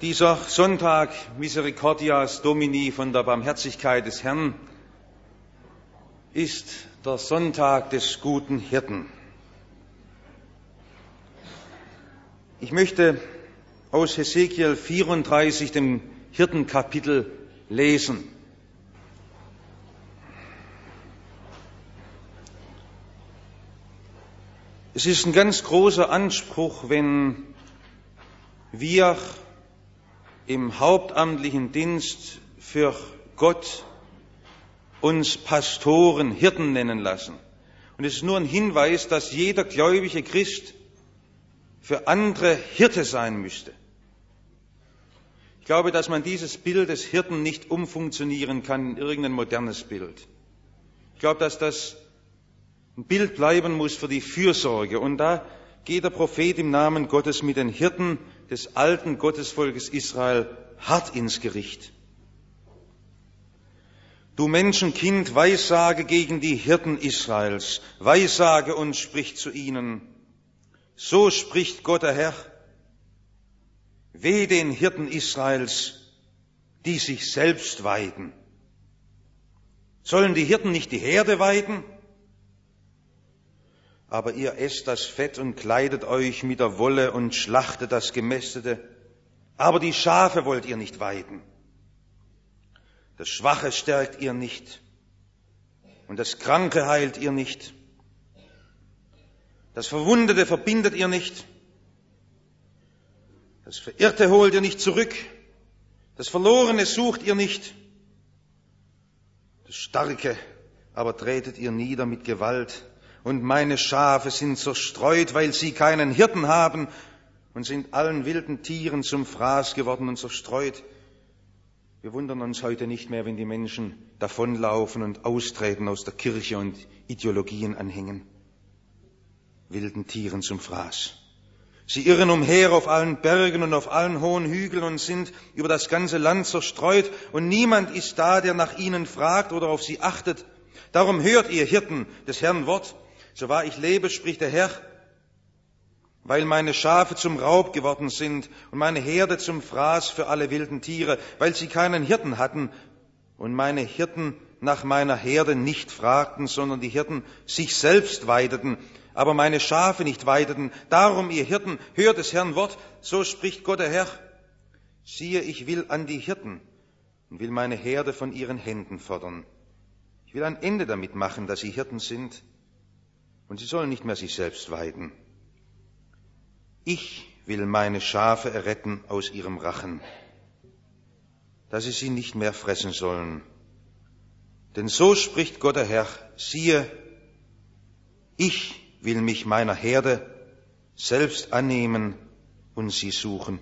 Dieser Sonntag Misericordias Domini von der Barmherzigkeit des Herrn ist der Sonntag des guten Hirten. Ich möchte aus Hesekiel 34, dem Hirtenkapitel, lesen. Es ist ein ganz großer Anspruch, wenn wir im hauptamtlichen Dienst für Gott uns Pastoren, Hirten nennen lassen. Und es ist nur ein Hinweis, dass jeder gläubige Christ für andere Hirte sein müsste. Ich glaube, dass man dieses Bild des Hirten nicht umfunktionieren kann in irgendein modernes Bild. Ich glaube, dass das ein Bild bleiben muss für die Fürsorge. Und da geht der Prophet im Namen Gottes mit den Hirten des alten Gottesvolkes Israel hart ins Gericht. Du Menschenkind, weissage gegen die Hirten Israels, weissage und sprich zu ihnen. So spricht Gott der Herr, weh den Hirten Israels, die sich selbst weiden. Sollen die Hirten nicht die Herde weiden? Aber ihr esst das Fett und kleidet euch mit der Wolle und schlachtet das Gemästete. Aber die Schafe wollt ihr nicht weiden. Das Schwache stärkt ihr nicht und das Kranke heilt ihr nicht. Das Verwundete verbindet ihr nicht. Das Verirrte holt ihr nicht zurück. Das Verlorene sucht ihr nicht. Das Starke aber tretet ihr nieder mit Gewalt. Und meine Schafe sind zerstreut, weil sie keinen Hirten haben und sind allen wilden Tieren zum Fraß geworden und zerstreut. Wir wundern uns heute nicht mehr, wenn die Menschen davonlaufen und austreten aus der Kirche und Ideologien anhängen. Wilden Tieren zum Fraß. Sie irren umher auf allen Bergen und auf allen hohen Hügeln und sind über das ganze Land zerstreut und niemand ist da, der nach ihnen fragt oder auf sie achtet. Darum hört ihr Hirten des Herrn Wort. So wahr ich lebe, spricht der Herr, weil meine Schafe zum Raub geworden sind und meine Herde zum Fraß für alle wilden Tiere, weil sie keinen Hirten hatten und meine Hirten nach meiner Herde nicht fragten, sondern die Hirten sich selbst weideten, aber meine Schafe nicht weideten. Darum, ihr Hirten, hört des Herrn Wort, so spricht Gott der Herr. Siehe, ich will an die Hirten und will meine Herde von ihren Händen fordern. Ich will ein Ende damit machen, dass sie Hirten sind. Und sie sollen nicht mehr sich selbst weiden. Ich will meine Schafe erretten aus ihrem Rachen, dass sie nicht mehr fressen sollen. Denn so spricht Gott der Herr, siehe, ich will mich meiner Herde selbst annehmen und sie suchen.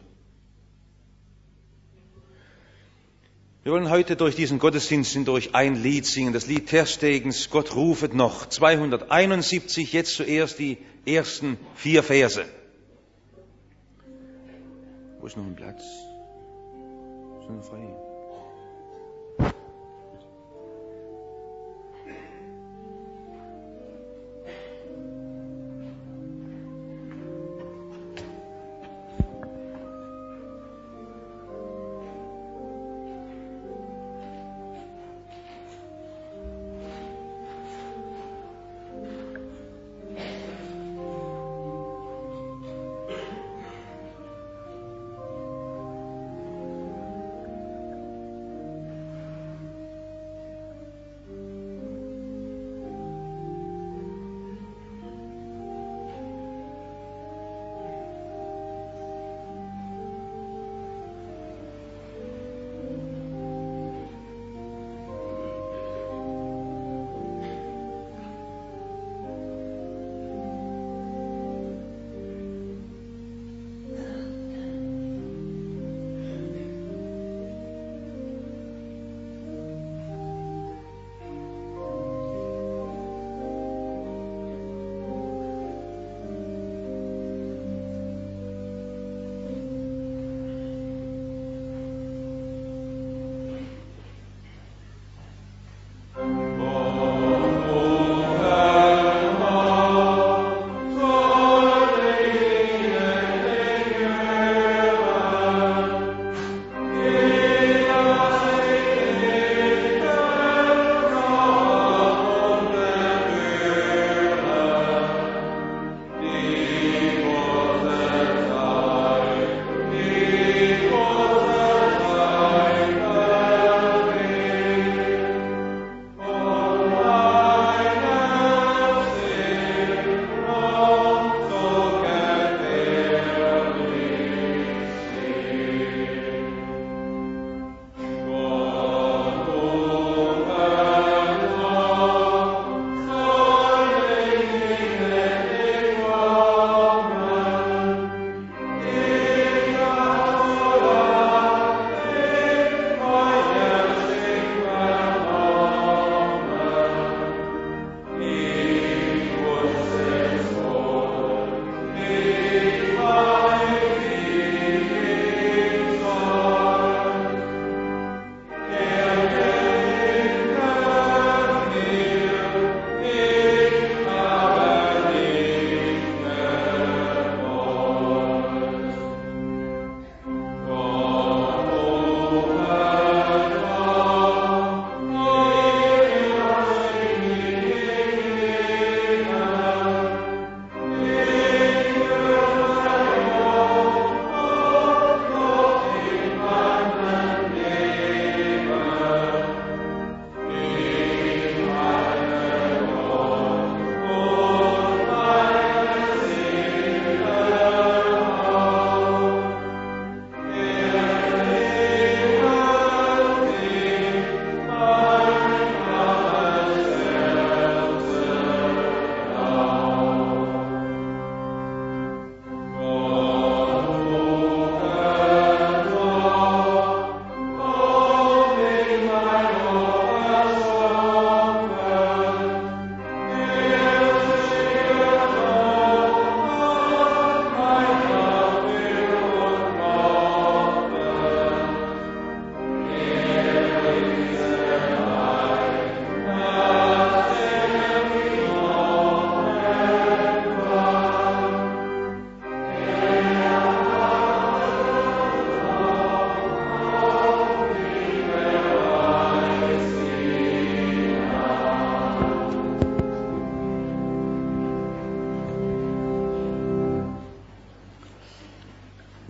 Wir wollen heute durch diesen Gottesdienst hindurch ein Lied singen, das Lied Terstegens, Gott rufet noch, 271, jetzt zuerst die ersten 4 Verse. Wo ist noch ein Platz? Ist noch frei?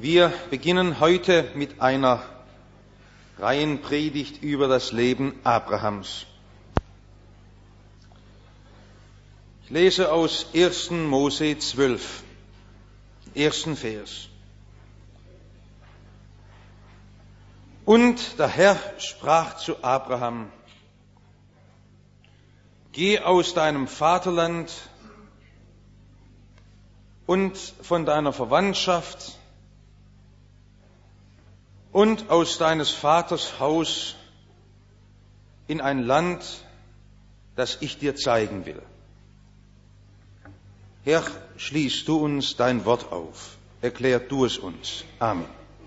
Wir beginnen heute mit einer Reihenpredigt über das Leben Abrahams. Ich lese aus 1. Mose 12, ersten Vers. Und der Herr sprach zu Abraham: Geh aus deinem Vaterland und von deiner Verwandtschaft und aus deines Vaters Haus in ein Land, das ich dir zeigen will. Herr, schließ du uns dein Wort auf. Erklär du es uns. Amen.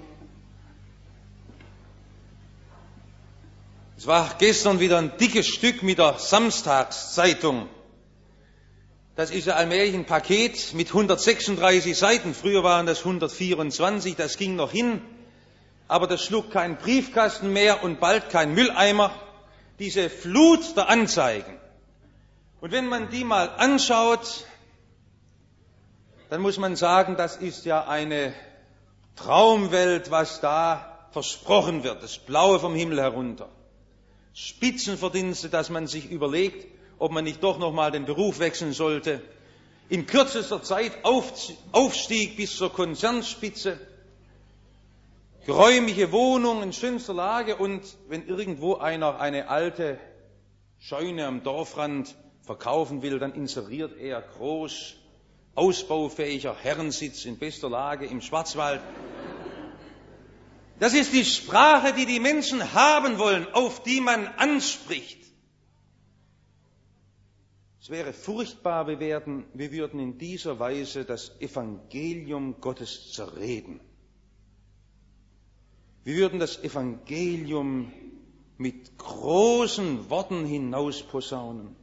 Es war gestern wieder ein dickes Stück mit der Samstagszeitung. Das ist ja allmählich ein Paket mit 136 Seiten. Früher waren das 124, das ging noch hin. Aber das schlug keinen Briefkasten mehr und bald kein Mülleimer. Diese Flut der Anzeigen. Und wenn man die mal anschaut, dann muss man sagen, das ist ja eine Traumwelt, was da versprochen wird. Das Blaue vom Himmel herunter. Spitzenverdienste, dass man sich überlegt, ob man nicht doch noch mal den Beruf wechseln sollte. In kürzester Zeit Aufstieg bis zur Konzernspitze. Geräumige Wohnung in schönster Lage, und wenn irgendwo einer eine alte Scheune am Dorfrand verkaufen will, dann inseriert er groß ausbaufähiger Herrensitz in bester Lage im Schwarzwald. Das ist die Sprache, die die Menschen haben wollen, auf die man anspricht. Es wäre furchtbar, wir würden in dieser Weise das Evangelium Gottes zerreden. Wir würden das Evangelium mit großen Worten hinausposaunen.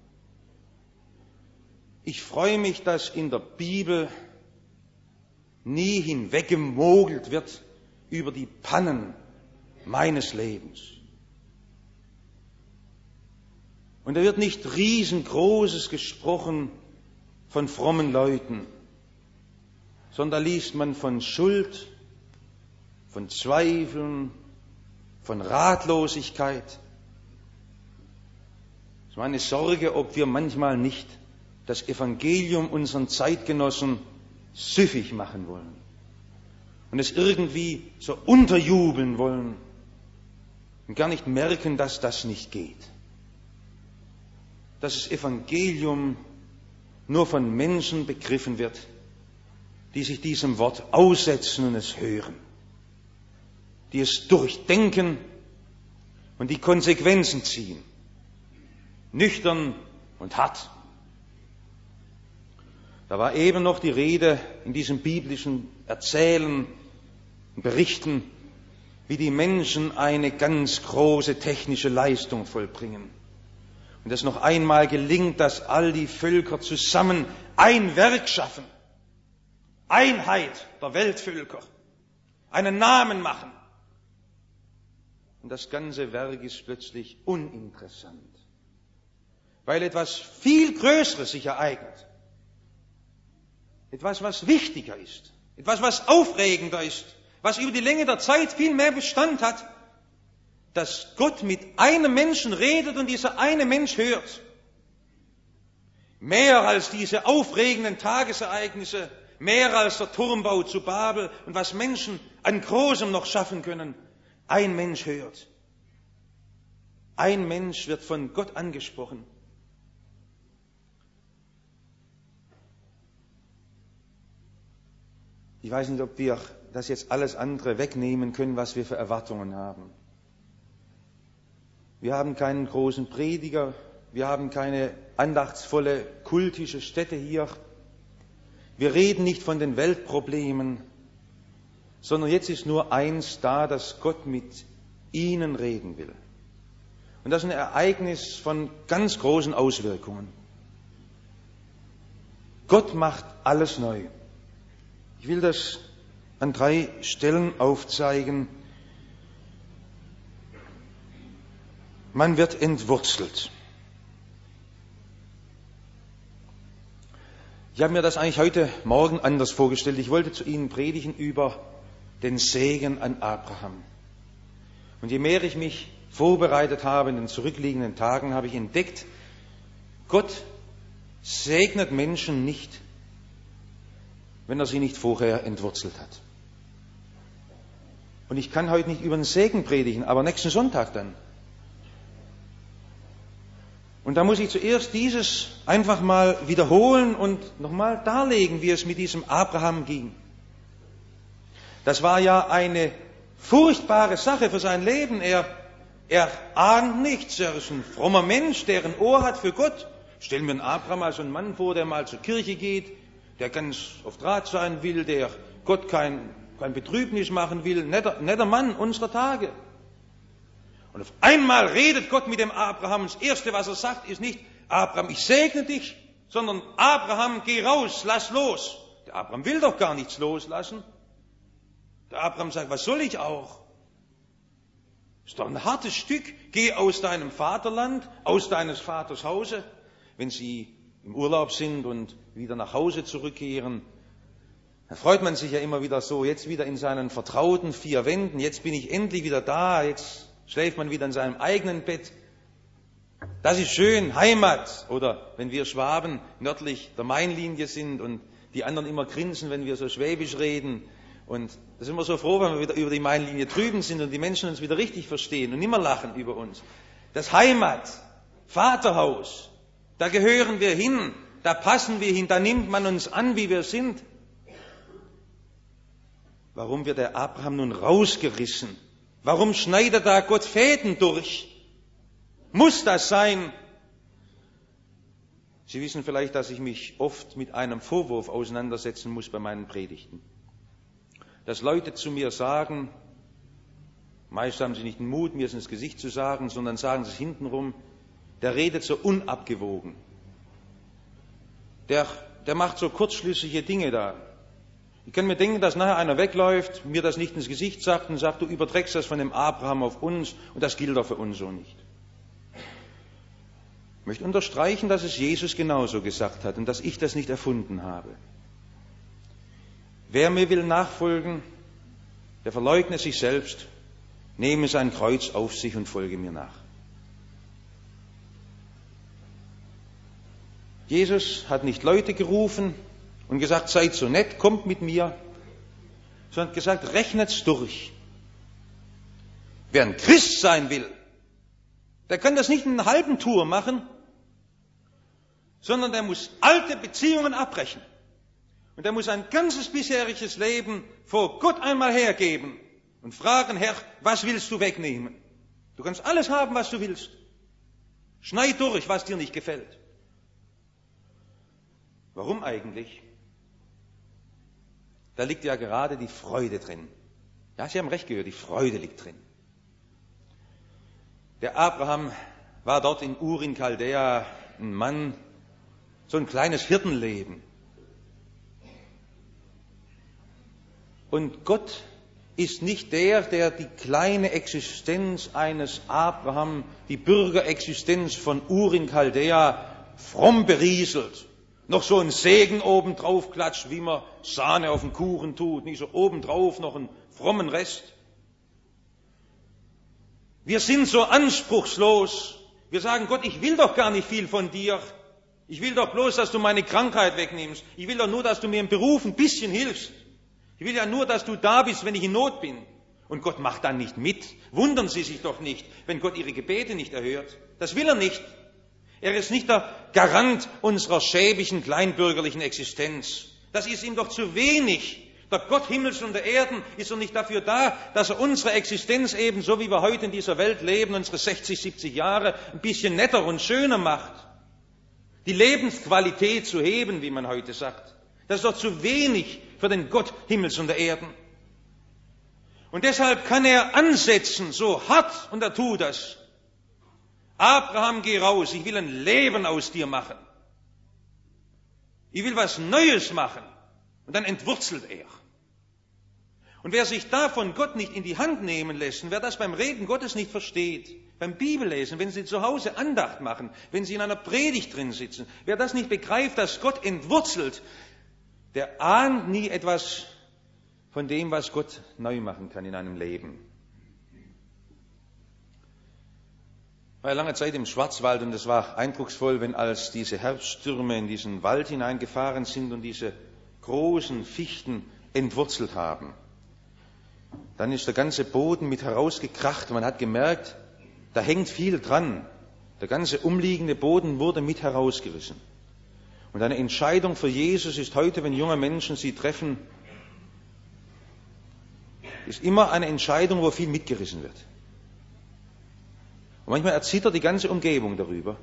Ich freue mich, dass in der Bibel nie hinweggemogelt wird über die Pannen meines Lebens. Und da wird nicht riesengroßes gesprochen von frommen Leuten, sondern da liest man von Schuld, von Zweifeln, von Ratlosigkeit. Es ist meine Sorge, ob wir manchmal nicht das Evangelium unseren Zeitgenossen süffig machen wollen und es irgendwie so unterjubeln wollen und gar nicht merken, dass das nicht geht. Dass das Evangelium nur von Menschen begriffen wird, die sich diesem Wort aussetzen und es hören, die es durchdenken und die Konsequenzen ziehen, nüchtern und hart. Da war eben noch die Rede in diesem biblischen Erzählen und Berichten, wie die Menschen eine ganz große technische Leistung vollbringen. Und es noch einmal gelingt, dass all die Völker zusammen ein Werk schaffen. Einheit der Weltvölker. Einen Namen machen. Und das ganze Werk ist plötzlich uninteressant. Weil etwas viel Größeres sich ereignet. Etwas, was wichtiger ist. Etwas, was aufregender ist. Was über die Länge der Zeit viel mehr Bestand hat. Dass Gott mit einem Menschen redet und dieser eine Mensch hört. Mehr als diese aufregenden Tagesereignisse. Mehr als der Turmbau zu Babel und was Menschen an Großem noch schaffen können. Ein Mensch hört. Ein Mensch wird von Gott angesprochen. Ich weiß nicht, ob wir das jetzt alles andere wegnehmen können, was wir für Erwartungen haben. Wir haben keinen großen Prediger, wir haben keine andachtsvolle kultische Stätte hier. Wir reden nicht von den Weltproblemen, sondern jetzt ist nur eins da, dass Gott mit ihnen reden will. Und das ist ein Ereignis von ganz großen Auswirkungen. Gott macht alles neu. Ich will das an 3 Stellen aufzeigen. Man wird entwurzelt. Ich habe mir das eigentlich heute Morgen anders vorgestellt. Ich wollte zu Ihnen predigen über den Segen an Abraham. Und je mehr ich mich vorbereitet habe in den zurückliegenden Tagen, habe ich entdeckt, Gott segnet Menschen nicht, wenn er sie nicht vorher entwurzelt hat. Und ich kann heute nicht über den Segen predigen, aber nächsten Sonntag dann. Und da muss ich zuerst dieses einfach mal wiederholen und nochmal darlegen, wie es mit diesem Abraham ging. Das war ja eine furchtbare Sache für sein Leben. Er ahnt nichts. Er ist ein frommer Mensch, der ein Ohr hat für Gott. Stellen wir einen Abraham als einen Mann vor, der mal zur Kirche geht, der ganz auf Draht sein will, der Gott kein Betrübnis machen will. Netter Mann unserer Tage. Und auf einmal redet Gott mit dem Abraham. Das Erste, was er sagt, ist nicht, Abraham, ich segne dich, sondern Abraham, geh raus, lass los. Der Abraham will doch gar nichts loslassen. Der Abraham sagt, was soll ich auch? Ist doch ein hartes Stück. Geh aus deinem Vaterland, aus deines Vaters Hause. Wenn Sie im Urlaub sind und wieder nach Hause zurückkehren, dann freut man sich ja immer wieder so, jetzt wieder in seinen vertrauten 4 Wänden, jetzt bin ich endlich wieder da, jetzt schläft man wieder in seinem eigenen Bett. Das ist schön, Heimat. Oder wenn wir Schwaben nördlich der Mainlinie sind und die anderen immer grinsen, wenn wir so schwäbisch reden. Und da sind wir so froh, wenn wir wieder über die Mainlinie drüben sind und die Menschen uns wieder richtig verstehen und immer lachen über uns. Das Heimat, Vaterhaus, da gehören wir hin, da passen wir hin, da nimmt man uns an, wie wir sind. Warum wird der Abraham nun rausgerissen? Warum schneidet da Gott Fäden durch? Muss das sein? Sie wissen vielleicht, dass ich mich oft mit einem Vorwurf auseinandersetzen muss bei meinen Predigten. Dass Leute zu mir sagen, meist haben sie nicht den Mut, mir es ins Gesicht zu sagen, sondern sagen es hintenrum, der redet so unabgewogen. Der macht so kurzschlüssige Dinge da. Ich kann mir denken, dass nachher einer wegläuft, mir das nicht ins Gesicht sagt und sagt, du überträgst das von dem Abraham auf uns und das gilt doch für uns so nicht. Ich möchte unterstreichen, dass es Jesus genauso gesagt hat und dass ich das nicht erfunden habe. Wer mir will nachfolgen, der verleugne sich selbst, nehme sein Kreuz auf sich und folge mir nach. Jesus hat nicht Leute gerufen und gesagt, seid so nett, kommt mit mir, sondern hat gesagt, rechnet's durch. Wer ein Christ sein will, der kann das nicht in einer halben Tour machen, sondern der muss alte Beziehungen abbrechen. Und er muss ein ganzes bisheriges Leben vor Gott einmal hergeben und fragen, Herr, was willst du wegnehmen? Du kannst alles haben, was du willst. Schneid durch, was dir nicht gefällt. Warum eigentlich? Da liegt ja gerade die Freude drin. Ja, Sie haben recht gehört, die Freude liegt drin. Der Abraham war dort in Ur in Chaldea ein Mann, so ein kleines Hirtenleben. Und Gott ist nicht der die kleine Existenz eines Abraham, die Bürgerexistenz von Ur in Chaldea fromm berieselt. Noch so ein Segen obendrauf klatscht, wie man Sahne auf den Kuchen tut, nicht so obendrauf noch einen frommen Rest. Wir sind so anspruchslos. Wir sagen, Gott, ich will doch gar nicht viel von dir. Ich will doch bloß, dass du meine Krankheit wegnimmst. Ich will doch nur, dass du mir im Beruf ein bisschen hilfst. Ich will ja nur, dass du da bist, wenn ich in Not bin. Und Gott macht dann nicht mit. Wundern Sie sich doch nicht, wenn Gott Ihre Gebete nicht erhört. Das will er nicht. Er ist nicht der Garant unserer schäbigen, kleinbürgerlichen Existenz. Das ist ihm doch zu wenig. Der Gott Himmels und der Erden ist doch nicht dafür da, dass er unsere Existenz eben, so wie wir heute in dieser Welt leben, unsere 60, 70 Jahre, ein bisschen netter und schöner macht. Die Lebensqualität zu heben, wie man heute sagt. Das ist doch zu wenig für den Gott Himmels und der Erden. Und deshalb kann er ansetzen, so hart, und er tut das. Abraham, geh raus, ich will ein Leben aus dir machen. Ich will was Neues machen. Und dann entwurzelt er. Und wer sich da von Gott nicht in die Hand nehmen lässt, wer das beim Reden Gottes nicht versteht, beim Bibellesen, wenn Sie zu Hause Andacht machen, wenn Sie in einer Predigt drin sitzen, wer das nicht begreift, dass Gott entwurzelt, der ahnt nie etwas von dem, was Gott neu machen kann in einem Leben. Ich war lange Zeit im Schwarzwald und es war eindrucksvoll, wenn als diese Herbststürme in diesen Wald hineingefahren sind und diese großen Fichten entwurzelt haben. Dann ist der ganze Boden mit herausgekracht und man hat gemerkt, da hängt viel dran. Der ganze umliegende Boden wurde mit herausgerissen. Und eine Entscheidung für Jesus ist heute, wenn junge Menschen sie treffen, ist immer eine Entscheidung, wo viel mitgerissen wird. Und manchmal erzittert die ganze Umgebung darüber.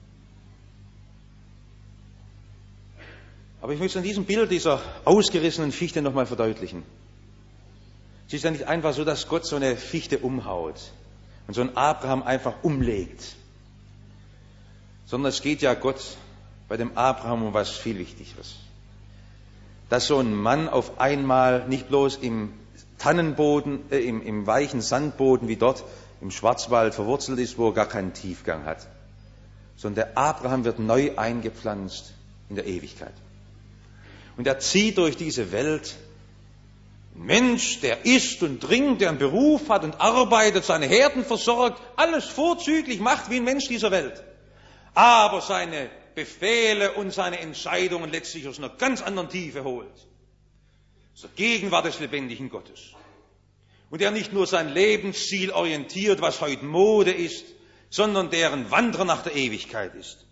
Aber ich möchte an diesem Bild dieser ausgerissenen Fichte nochmal verdeutlichen. Es ist ja nicht einfach so, dass Gott so eine Fichte umhaut und so einen Abraham einfach umlegt. Sondern es geht ja Gott bei dem Abraham um was viel Wichtigeres. Dass so ein Mann auf einmal nicht bloß im Tannenboden, im weichen Sandboden wie dort im Schwarzwald verwurzelt ist, wo er gar keinen Tiefgang hat. Sondern der Abraham wird neu eingepflanzt in der Ewigkeit. Und er zieht durch diese Welt. Ein Mensch, der isst und trinkt, der einen Beruf hat und arbeitet, seine Herden versorgt, alles vorzüglich macht wie ein Mensch dieser Welt. Aber seine Befehle und seine Entscheidungen letztlich aus einer ganz anderen Tiefe holt. Aus der Gegenwart des lebendigen Gottes. Und der nicht nur sein Lebensziel orientiert, was heute Mode ist, sondern der ein Wanderer nach der Ewigkeit ist.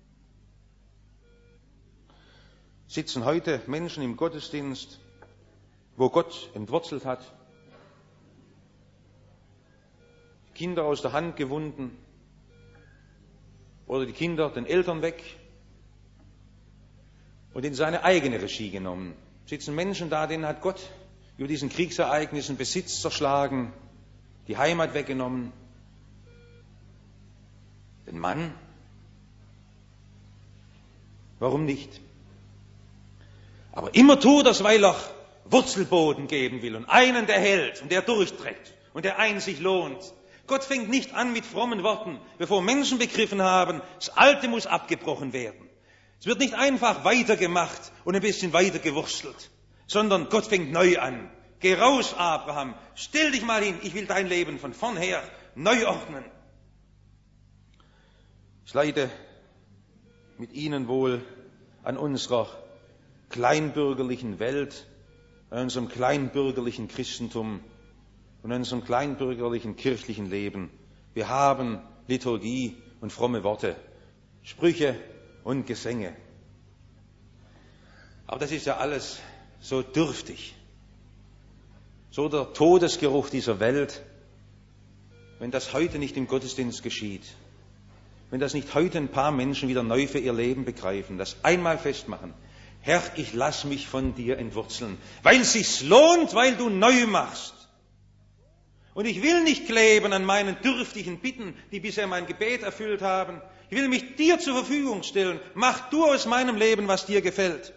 Sitzen heute Menschen im Gottesdienst, wo Gott entwurzelt hat, Kinder aus der Hand gewunden oder die Kinder den Eltern weg und in seine eigene Regie genommen. Sitzen Menschen da, denen hat Gott über diesen Kriegsereignissen Besitz zerschlagen, die Heimat weggenommen. Den Mann? Warum nicht? Aber immer tut das, weil er Wurzelboden geben will und einen, der hält und der durchträgt und der einzig lohnt. Gott fängt nicht an mit frommen Worten, bevor Menschen begriffen haben, das Alte muss abgebrochen werden. Es wird nicht einfach weitergemacht und ein bisschen weitergewurstelt, sondern Gott fängt neu an. Geh raus, Abraham, stell dich mal hin, ich will dein Leben von vorn her neu ordnen. Ich leide mit Ihnen wohl an unserer kleinbürgerlichen Welt, an unserem kleinbürgerlichen Christentum und an unserem kleinbürgerlichen kirchlichen Leben. Wir haben Liturgie und fromme Worte, Sprüche und Gesänge. Aber das ist ja alles so dürftig, so der Todesgeruch dieser Welt, wenn das heute nicht im Gottesdienst geschieht, wenn das nicht heute ein paar Menschen wieder neu für ihr Leben begreifen, das einmal festmachen. Herr, ich lass mich von dir entwurzeln, weil es sich lohnt, weil du neu machst. Und ich will nicht kleben an meinen dürftigen Bitten, die bisher mein Gebet erfüllt haben. Ich will mich dir zur Verfügung stellen. Mach du aus meinem Leben, was dir gefällt.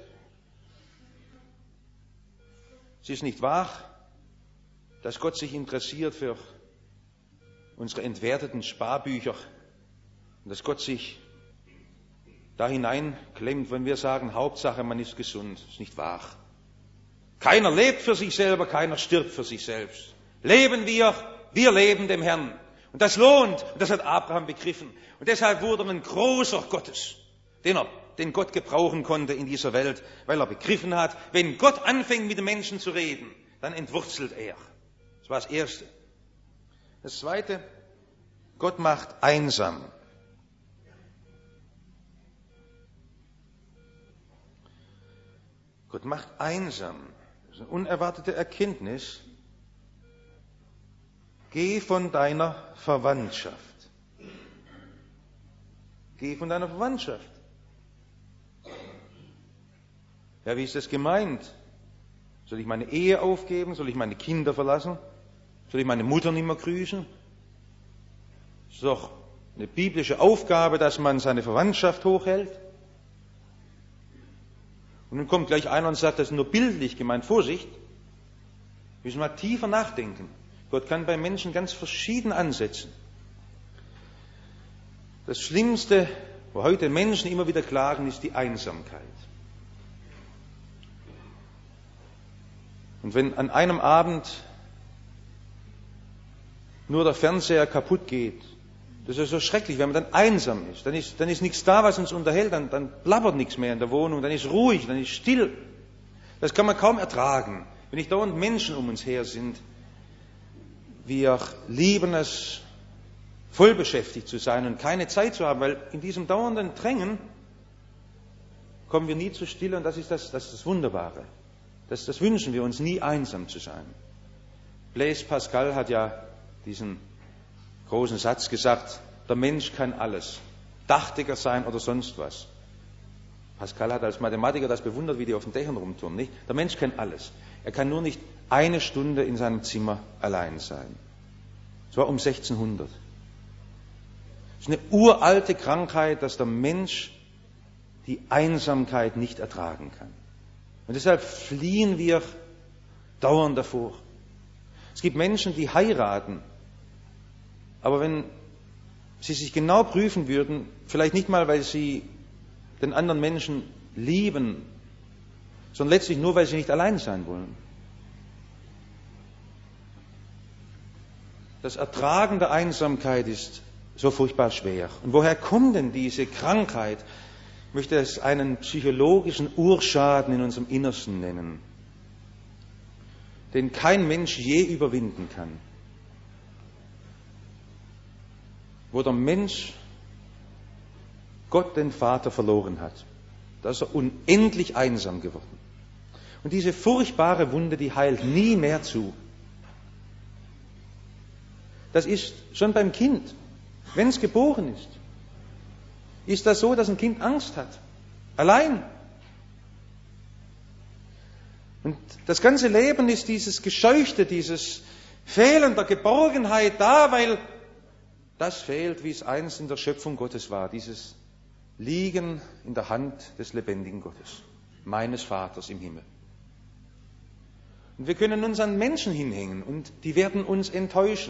Es ist nicht wahr, dass Gott sich interessiert für unsere entwerteten Sparbücher und dass Gott sich da hineinklemmt, wenn wir sagen, Hauptsache, man ist gesund. Das ist nicht wahr. Keiner lebt für sich selber, keiner stirbt für sich selbst. Leben wir leben dem Herrn. Und das lohnt, und das hat Abraham begriffen. Und deshalb wurde er ein großer Gottes, den Gott gebrauchen konnte in dieser Welt, weil er begriffen hat, wenn Gott anfängt mit den Menschen zu reden, dann entwurzelt er. Das war das Erste. Das Zweite, Gott macht einsam. Gott macht einsam. Das ist eine unerwartete Erkenntnis. Geh von deiner Verwandtschaft. Geh von deiner Verwandtschaft. Ja, wie ist das gemeint? Soll ich meine Ehe aufgeben? Soll ich meine Kinder verlassen? Soll ich meine Mutter nicht mehr grüßen? Es ist doch eine biblische Aufgabe, dass man seine Verwandtschaft hochhält. Und dann kommt gleich einer und sagt, das ist nur bildlich gemeint. Vorsicht, wir müssen mal tiefer nachdenken. Gott kann bei Menschen ganz verschieden ansetzen. Das Schlimmste, wo heute Menschen immer wieder klagen, ist die Einsamkeit. Und wenn an einem Abend nur der Fernseher kaputt geht, das ist so schrecklich, wenn man dann einsam ist. Dann ist nichts da, was uns unterhält, dann plappert nichts mehr in der Wohnung, dann ist ruhig, dann ist still. Das kann man kaum ertragen, wenn nicht dauernd Menschen um uns her sind. Wir lieben es, voll beschäftigt zu sein und keine Zeit zu haben, weil in diesem dauernden Drängen kommen wir nie zur Stille und das ist das Wunderbare. Das wünschen wir uns, nie einsam zu sein. Blaise Pascal hat ja diesen großen Satz gesagt, der Mensch kann alles, Dachdecker sein oder sonst was. Pascal hat als Mathematiker das bewundert, wie die auf den Dächern rumturnen, nicht? Der Mensch kann alles. Er kann nur nicht eine Stunde in seinem Zimmer allein sein. Das war um 1600. Es ist eine uralte Krankheit, dass der Mensch die Einsamkeit nicht ertragen kann. Und deshalb fliehen wir dauernd davor. Es gibt Menschen, die heiraten, aber wenn sie sich genau prüfen würden, vielleicht nicht mal, weil sie den anderen Menschen lieben, sondern letztlich nur, weil sie nicht allein sein wollen. Das Ertragen der Einsamkeit ist so furchtbar schwer. Und woher kommt denn diese Krankheit? Ich möchte es einen psychologischen Urschaden in unserem Innersten nennen, den kein Mensch je überwinden kann. Wo der Mensch Gott den Vater verloren hat, da ist er unendlich einsam geworden. Und diese furchtbare Wunde, die heilt nie mehr zu. Das ist schon beim Kind, wenn es geboren ist das so, dass ein Kind Angst hat. Allein. Und das ganze Leben ist dieses Gescheuchte, dieses Fehlen der Geborgenheit da, weil das fehlt, wie es einst in der Schöpfung Gottes war, dieses Liegen in der Hand des lebendigen Gottes, meines Vaters im Himmel. Und wir können uns an Menschen hinhängen und die werden uns enttäuschen.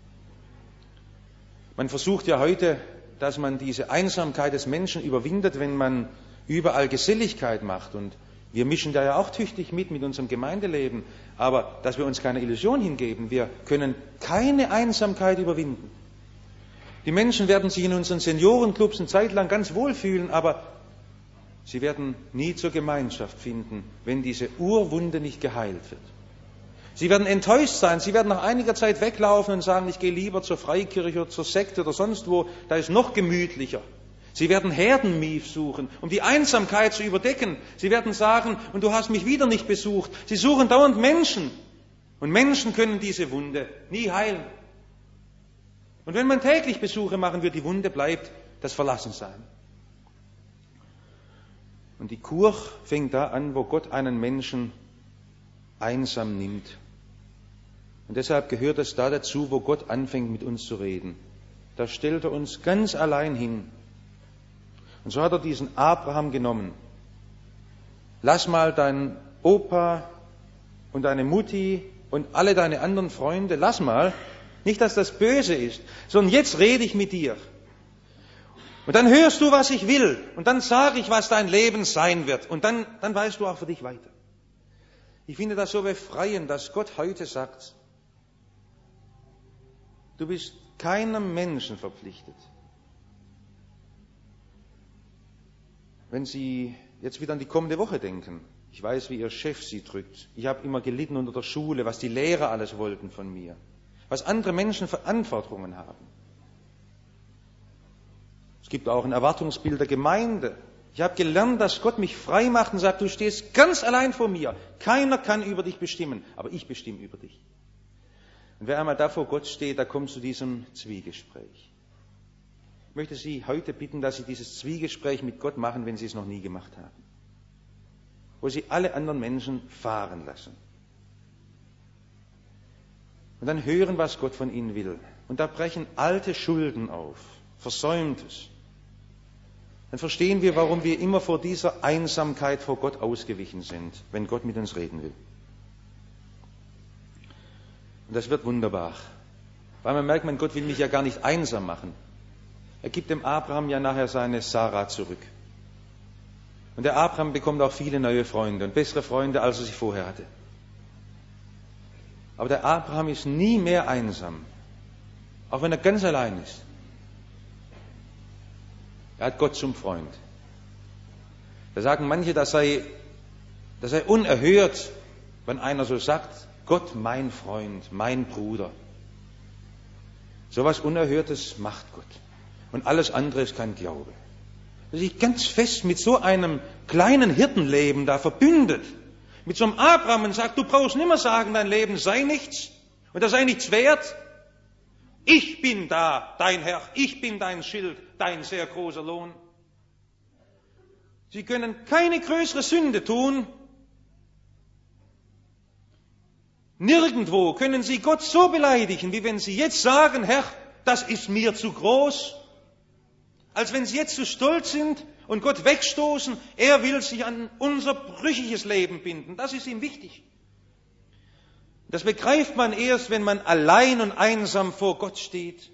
Man versucht ja heute, dass man diese Einsamkeit des Menschen überwindet, wenn man überall Geselligkeit macht. Und wir mischen da ja auch tüchtig mit unserem Gemeindeleben. Aber dass wir uns keine Illusion hingeben, wir können keine Einsamkeit überwinden. Die Menschen werden sich in unseren Seniorenclubs eine Zeit lang ganz wohl fühlen, aber sie werden nie zur Gemeinschaft finden, wenn diese Urwunde nicht geheilt wird. Sie werden enttäuscht sein, sie werden nach einiger Zeit weglaufen und sagen, ich gehe lieber zur Freikirche oder zur Sekte oder sonst wo, da ist noch gemütlicher. Sie werden Herdenmief suchen, um die Einsamkeit zu überdecken. Sie werden sagen, und du hast mich wieder nicht besucht. Sie suchen dauernd Menschen. Und Menschen können diese Wunde nie heilen. Und wenn man täglich Besuche machen wird, die Wunde bleibt das Verlassensein. Und die Kur fängt da an, wo Gott einen Menschen einsam nimmt. Und deshalb gehört es da dazu, wo Gott anfängt mit uns zu reden. Da stellt er uns ganz allein hin. Und so hat er diesen Abraham genommen. Lass mal deinen Opa und deine Mutti und alle deine anderen Freunde, lass mal. Nicht, dass das böse ist, sondern jetzt rede ich mit dir. Und dann hörst du, was ich will. Und dann sage ich, was dein Leben sein wird. Und dann weißt du auch für dich weiter. Ich finde das so befreiend, dass Gott heute sagt, du bist keinem Menschen verpflichtet. Wenn Sie jetzt wieder an die kommende Woche denken, ich weiß, wie Ihr Chef Sie drückt. Ich habe immer gelitten unter der Schule, was die Lehrer alles wollten von mir. Was andere Menschen für Anforderungen haben. Es gibt auch ein Erwartungsbild der Gemeinde. Ich habe gelernt, dass Gott mich frei macht und sagt, du stehst ganz allein vor mir. Keiner kann über dich bestimmen, aber ich bestimme über dich. Und wer einmal da vor Gott steht, da kommt zu diesem Zwiegespräch. Ich möchte Sie heute bitten, dass Sie dieses Zwiegespräch mit Gott machen, wenn Sie es noch nie gemacht haben. Wo Sie alle anderen Menschen fahren lassen. Und dann hören, was Gott von ihnen will. Und da brechen alte Schulden auf, Versäumtes. Dann verstehen wir, warum wir immer vor dieser Einsamkeit vor Gott ausgewichen sind, wenn Gott mit uns reden will. Und das wird wunderbar. Weil man merkt, mein Gott will mich ja gar nicht einsam machen. Er gibt dem Abraham ja nachher seine Sarah zurück. Und der Abraham bekommt auch viele neue Freunde und bessere Freunde, als er sie vorher hatte. Aber der Abraham ist nie mehr einsam, auch wenn er ganz allein ist. Er hat Gott zum Freund. Da sagen manche, das sei unerhört, wenn einer so sagt, Gott mein Freund, mein Bruder. So etwas Unerhörtes macht Gott. Und alles andere ist kein Glaube. Er sich ganz fest mit so einem kleinen Hirtenleben da verbündet. Mit so einem Abraham und sagt, du brauchst nicht mehr sagen, dein Leben sei nichts und das sei nichts wert. Ich bin da, dein Herr, ich bin dein Schild, dein sehr großer Lohn. Sie können keine größere Sünde tun. Nirgendwo können Sie Gott so beleidigen, wie wenn Sie jetzt sagen, Herr, das ist mir zu groß. Als wenn Sie jetzt zu stolz sind und Gott wegstoßen, er will sich an unser brüchiges Leben binden. Das ist ihm wichtig. Das begreift man erst, wenn man allein und einsam vor Gott steht.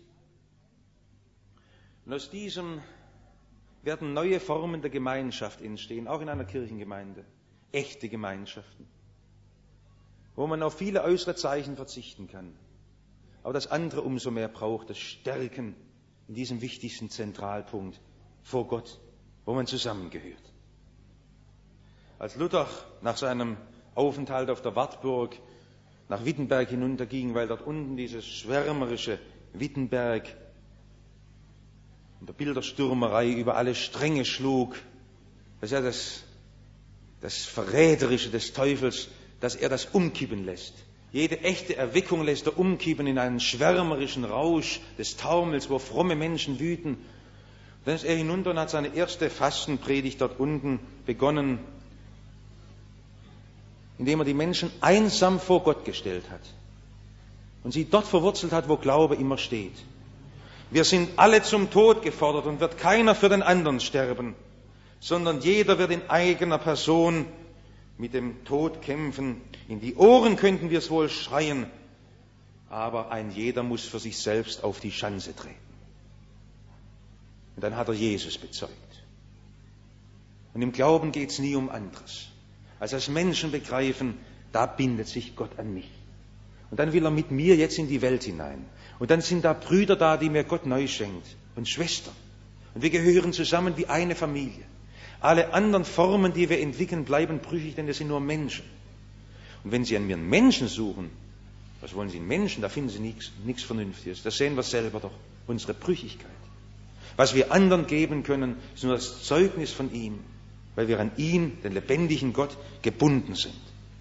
Und aus diesem werden neue Formen der Gemeinschaft entstehen, auch in einer Kirchengemeinde. Echte Gemeinschaften, wo man auf viele äußere Zeichen verzichten kann. Aber das andere umso mehr braucht, das Stärken in diesem wichtigsten Zentralpunkt vor Gott, wo man zusammengehört. Als Luther nach seinem Aufenthalt auf der Wartburg nach Wittenberg hinunterging, weil dort unten dieses schwärmerische Wittenberg in der Bilderstürmerei über alle Stränge schlug, das ist ja das Verräterische des Teufels, dass er das umkippen lässt. Jede echte Erweckung lässt er umkippen in einen schwärmerischen Rausch des Taumels, wo fromme Menschen wüten. Dann ist er hinunter und hat seine erste Fastenpredigt dort unten begonnen, indem er die Menschen einsam vor Gott gestellt hat und sie dort verwurzelt hat, wo Glaube immer steht. Wir sind alle zum Tod gefordert und wird keiner für den anderen sterben, sondern jeder wird in eigener Person mit dem Tod kämpfen. In die Ohren könnten wir es wohl schreien, aber ein jeder muss für sich selbst auf die Schanze treten. Und dann hat er Jesus bezeugt. Und im Glauben geht es nie um anderes, als Menschen begreifen, da bindet sich Gott an mich. Und dann will er mit mir jetzt in die Welt hinein. Und dann sind da Brüder da, die mir Gott neu schenkt. Und Schwestern. Und wir gehören zusammen wie eine Familie. Alle anderen Formen, die wir entwickeln, bleiben brüchig, denn das sind nur Menschen. Und wenn Sie an mir einen Menschen suchen, was wollen Sie in Menschen? Da finden Sie nichts Vernünftiges. Das sehen wir selber doch, unsere Brüchigkeit. Was wir anderen geben können, ist nur das Zeugnis von ihm, weil wir an ihn, den lebendigen Gott, gebunden sind.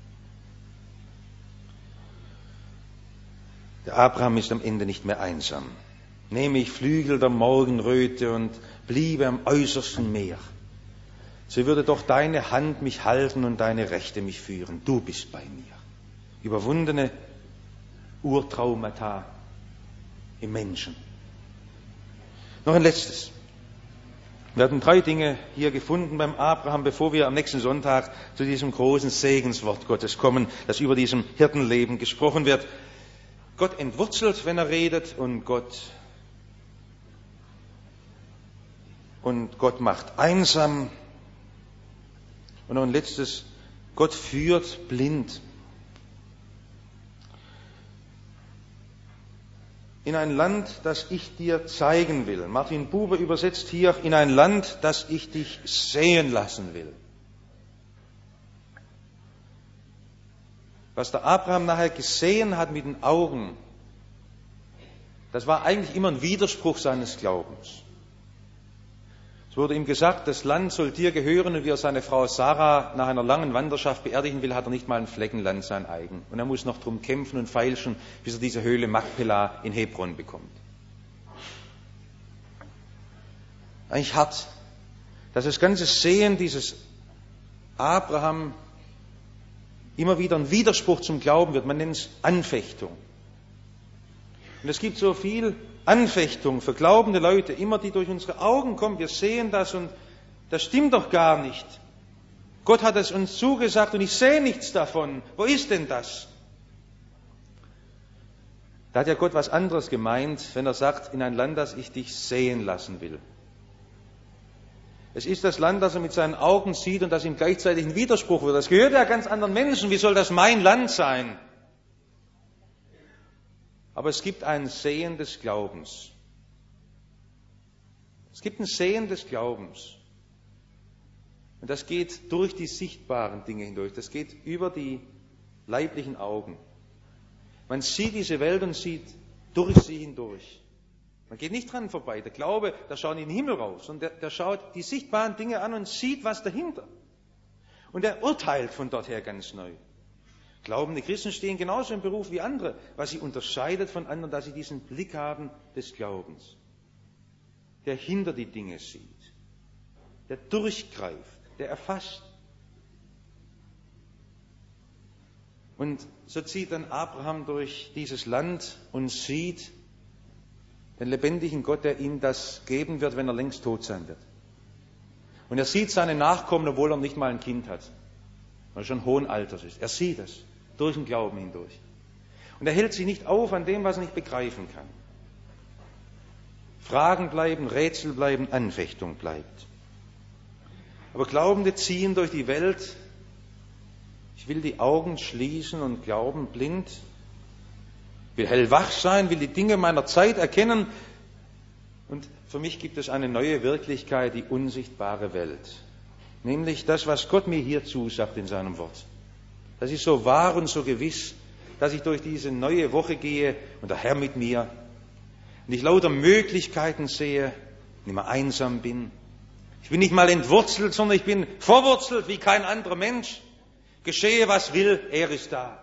Der Abraham ist am Ende nicht mehr einsam. Nehme ich Flügel der Morgenröte und bliebe am äußersten Meer, so würde doch deine Hand mich halten und deine Rechte mich führen. Du bist bei mir. Überwundene Urtraumata im Menschen. Noch ein letztes. Wir hatten 3 Dinge hier gefunden beim Abraham, bevor wir am nächsten Sonntag zu diesem großen Segenswort Gottes kommen, das über diesem Hirtenleben gesprochen wird. Gott entwurzelt, wenn er redet, und Gott macht einsam. Und noch ein letztes, Gott führt blind. In ein Land, das ich dir zeigen will. Martin Buber übersetzt hier, in ein Land, das ich dich sehen lassen will. Was der Abraham nachher gesehen hat mit den Augen, das war eigentlich immer ein Widerspruch seines Glaubens. Es wurde ihm gesagt, das Land soll dir gehören, und wie er seine Frau Sarah nach einer langen Wanderschaft beerdigen will, hat er nicht mal ein Fleckenland sein eigen. Und er muss noch drum kämpfen und feilschen, bis er diese Höhle Machpelah in Hebron bekommt. Eigentlich hart, dass das ganze Sehen dieses Abraham immer wieder ein Widerspruch zum Glauben wird. Man nennt es Anfechtung. Und es gibt so viel Anfechtung für glaubende Leute, immer die durch unsere Augen kommen. Wir sehen das und das stimmt doch gar nicht. Gott hat es uns zugesagt und ich sehe nichts davon. Wo ist denn das? Da hat ja Gott was anderes gemeint, wenn er sagt, in ein Land, das ich dich sehen lassen will. Es ist das Land, das er mit seinen Augen sieht und das ihm gleichzeitig ein Widerspruch wird. Das gehört ja ganz anderen Menschen. Wie soll das mein Land sein? Aber es gibt ein Sehen des Glaubens. Es gibt ein Sehen des Glaubens. Und das geht durch die sichtbaren Dinge hindurch. Das geht über die leiblichen Augen. Man sieht diese Welt und sieht durch sie hindurch. Man geht nicht dran vorbei. Der Glaube, der schaut in den Himmel raus und der schaut die sichtbaren Dinge an und sieht, was dahinter. Und er urteilt von dort her ganz neu. Glaubende Christen stehen genauso im Beruf wie andere. Was sie unterscheidet von anderen, dass sie diesen Blick haben des Glaubens, der hinter die Dinge sieht, der durchgreift, der erfasst. Und so zieht dann Abraham durch dieses Land und sieht den lebendigen Gott, der ihm das geben wird, wenn er längst tot sein wird. Und er sieht seine Nachkommen, obwohl er nicht mal ein Kind hat, weil er schon hohen Alters ist. Er sieht es durch den Glauben hindurch. Und er hält sich nicht auf an dem, was er nicht begreifen kann. Fragen bleiben, Rätsel bleiben, Anfechtung bleibt. Aber Glaubende ziehen durch die Welt. Ich will die Augen schließen und glauben blind. Will hellwach sein, will die Dinge meiner Zeit erkennen. Und für mich gibt es eine neue Wirklichkeit, die unsichtbare Welt. Nämlich das, was Gott mir hier zusagt in seinem Wort. Das ist so wahr und so gewiss, dass ich durch diese neue Woche gehe und der Herr mit mir und ich lauter Möglichkeiten sehe, nicht mehr einsam bin. Ich bin nicht mal entwurzelt, sondern ich bin verwurzelt wie kein anderer Mensch. Geschehe, was will, er ist da.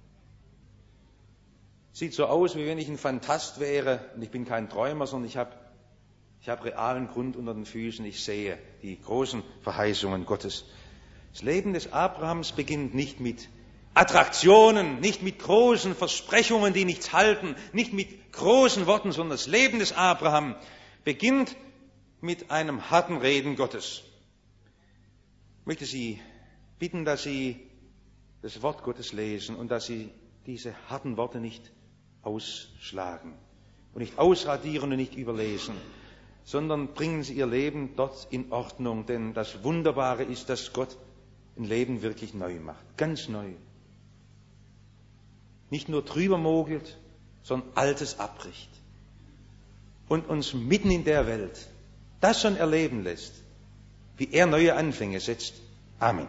Sieht so aus, wie wenn ich ein Phantast wäre und ich bin kein Träumer, sondern ich habe realen Grund unter den Füßen. Ich sehe die großen Verheißungen Gottes. Das Leben des Abrahams beginnt nicht mit Attraktionen, nicht mit großen Versprechungen, die nichts halten, nicht mit großen Worten, sondern das Leben des Abraham beginnt mit einem harten Reden Gottes. Ich möchte Sie bitten, dass Sie das Wort Gottes lesen und dass Sie diese harten Worte nicht ausschlagen und nicht ausradieren und nicht überlesen, sondern bringen Sie Ihr Leben dort in Ordnung, denn das Wunderbare ist, dass Gott ein Leben wirklich neu macht, ganz neu. Nicht nur drüber mogelt, sondern Altes abbricht und uns mitten in der Welt das schon erleben lässt, wie er neue Anfänge setzt. Amen.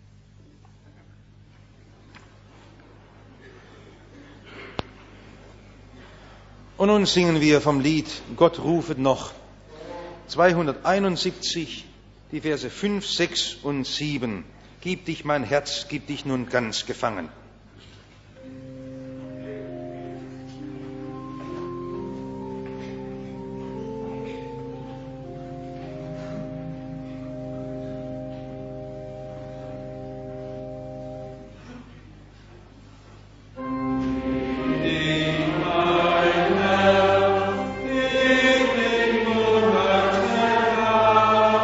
Und nun singen wir vom Lied Gott rufet noch 271, die Verse 5, 6 und 7. Gib dich mein Herz, gib dich nun ganz gefangen.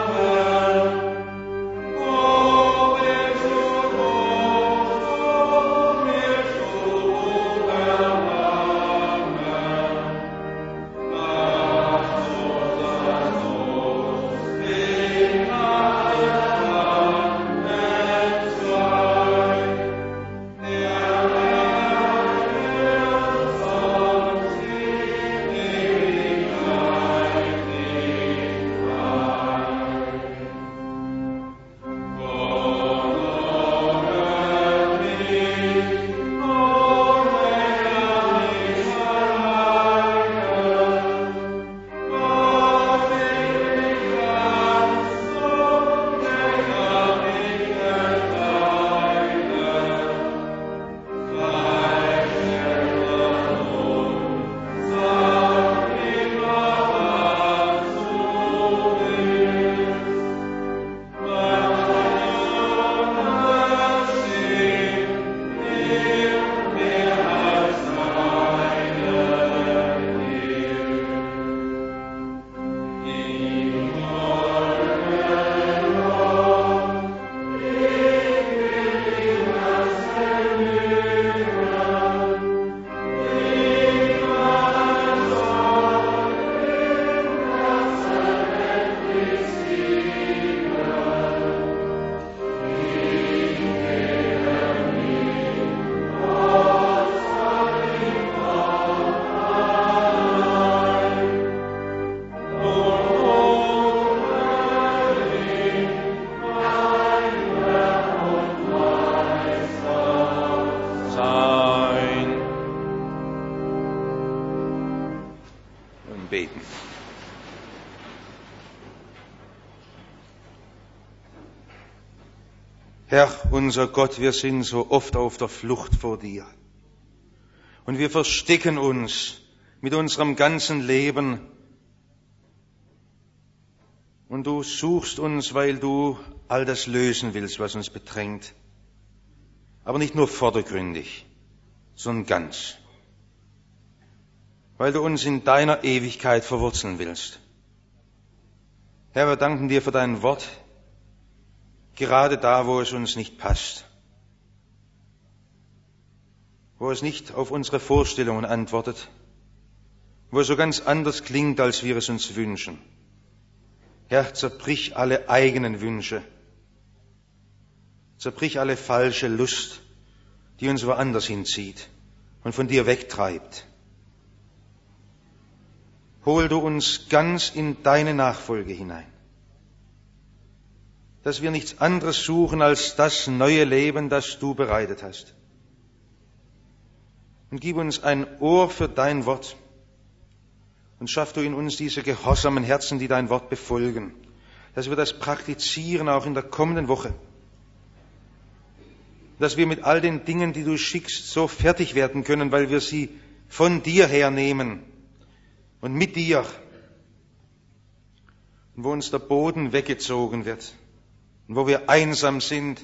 Oh zusammen beten. Herr, unser Gott, wir sind so oft auf der Flucht vor dir. Und wir verstecken uns mit unserem ganzen Leben. Und du suchst uns, weil du all das lösen willst, was uns bedrängt. Aber nicht nur vordergründig, sondern ganz. Weil du uns in deiner Ewigkeit verwurzeln willst. Herr, wir danken dir für dein Wort, gerade da, wo es uns nicht passt. Wo es nicht auf unsere Vorstellungen antwortet, wo es so ganz anders klingt, als wir es uns wünschen. Herr, zerbrich alle eigenen Wünsche, zerbrich alle falsche Lust, die uns woanders hinzieht und von dir wegtreibt. Hol du uns ganz in deine Nachfolge hinein, dass wir nichts anderes suchen als das neue Leben, das du bereitet hast. Und gib uns ein Ohr für dein Wort. Und schaff du in uns diese gehorsamen Herzen, die dein Wort befolgen, dass wir das praktizieren auch in der kommenden Woche. Dass wir mit all den Dingen, die du schickst, so fertig werden können, weil wir sie von dir hernehmen und mit dir. Und wo uns der Boden weggezogen wird und wo wir einsam sind,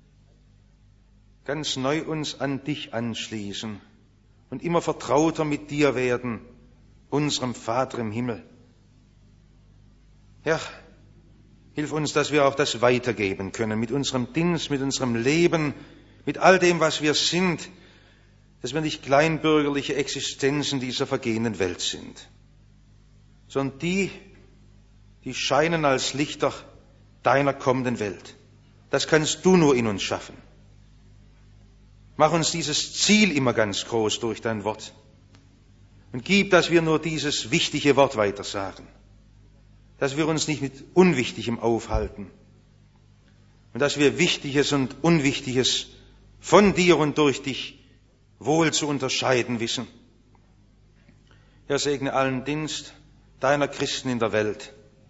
ganz neu uns an dich anschließen und immer vertrauter mit dir werden, unserem Vater im Himmel. Herr, hilf uns, dass wir auch das weitergeben können mit unserem Dienst, mit unserem Leben, mit all dem, was wir sind, dass wir nicht kleinbürgerliche Existenzen dieser vergehenden Welt sind, sondern die scheinen als Lichter deiner kommenden Welt. Das kannst du nur in uns schaffen. Mach uns dieses Ziel immer ganz groß durch dein Wort. Und gib, dass wir nur dieses wichtige Wort weitersagen. Dass wir uns nicht mit Unwichtigem aufhalten. Und dass wir Wichtiges und Unwichtiges von dir und durch dich wohl zu unterscheiden wissen. Herr, segne allen Dienst deiner Christen in der Welt.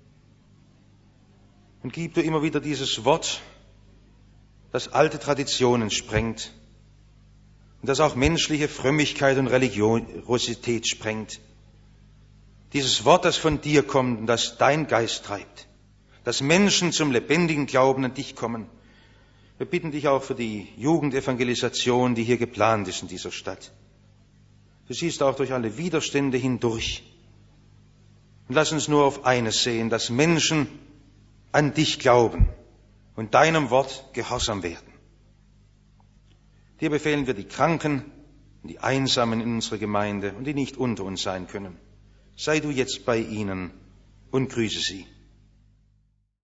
Und gib du immer wieder dieses Wort, das alte Traditionen sprengt. Und das auch menschliche Frömmigkeit und Religiosität sprengt. Dieses Wort, das von dir kommt und das dein Geist treibt. Dass Menschen zum lebendigen Glauben an dich kommen. Wir bitten dich auch für die Jugendevangelisation, die hier geplant ist in dieser Stadt. Du siehst auch durch alle Widerstände hindurch. Und lass uns nur auf eines sehen, dass Menschen an dich glauben und deinem Wort gehorsam werden. Dir befehlen wir die Kranken und die Einsamen in unserer Gemeinde und die nicht unter uns sein können. Sei du jetzt bei ihnen und grüße sie.